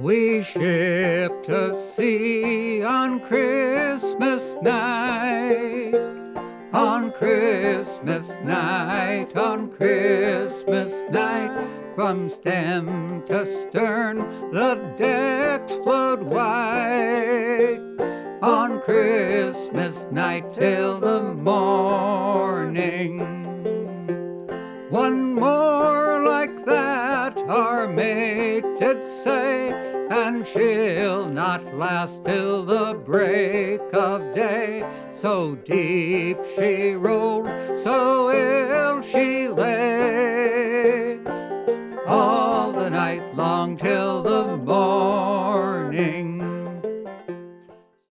We shipped to sea on Christmas night, on Christmas night, on Christmas night. From stem to stern the decks flowed white, on Christmas night till the morning. One more like that our mate did say, and she'll not last till the break of day. So deep she rolled, so ill she